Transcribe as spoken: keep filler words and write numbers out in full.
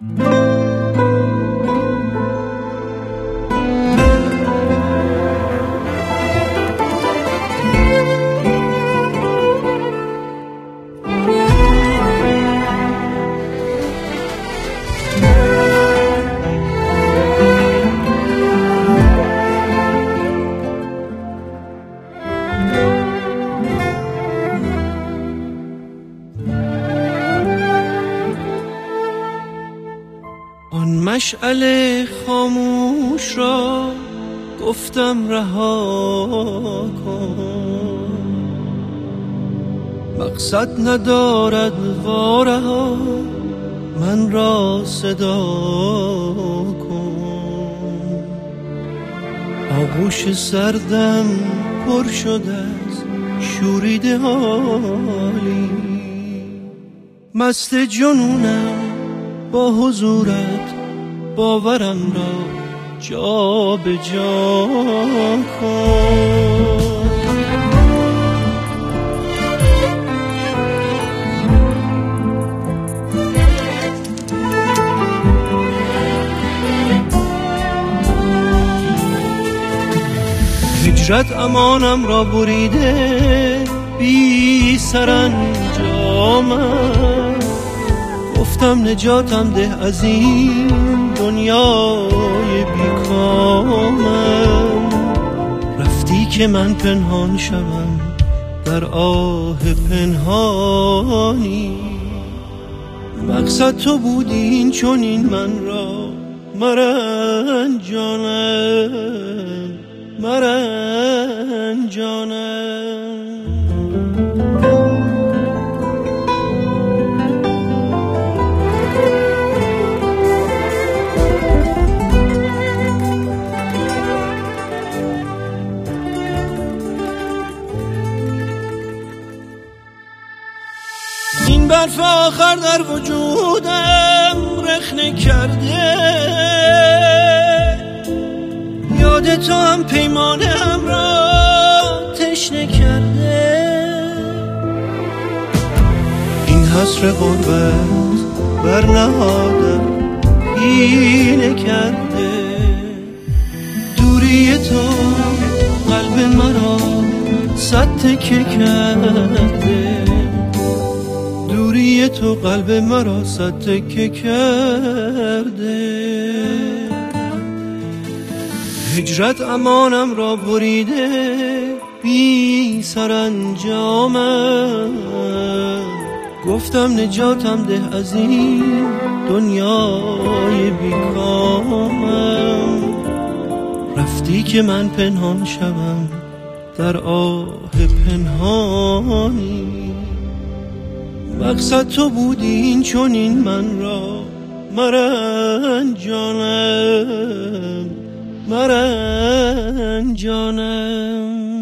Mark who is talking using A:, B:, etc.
A: آن مشعل خاموش را گفتم رها کن، مقصد ندارد وارها من را صدا کن. آغوش سردم پر شده از شوریده حالی، مست جنونم با حضورت باورم را جا به جا کن. هجرت امانم را بریده بی سرانجامم، گفتم نجاتم ده از این دنیای بیکامم. رفتی که من پنهان شوم در آه پنهانی، مقصد تو بودی این چنین من را مرنجانم مرنجانم. این برف آخر در وجودم رخنه کرده، یاد تو هم پیمانم را تشنه کرده. این حسر غربت بر نهادم اینه کرده، دوری تو قلب مرا صد تکه کرده، دوری تو قلب مرا صد تکه کرده. هجرت امانم را بریده بی سرانجامم، گفتم نجاتم ده از این دنیای بیکامم. رفتی که من پنهان شوم در آه پنهانی، مقصد تو بودی این چنین من را مرنجانم مرنجانم.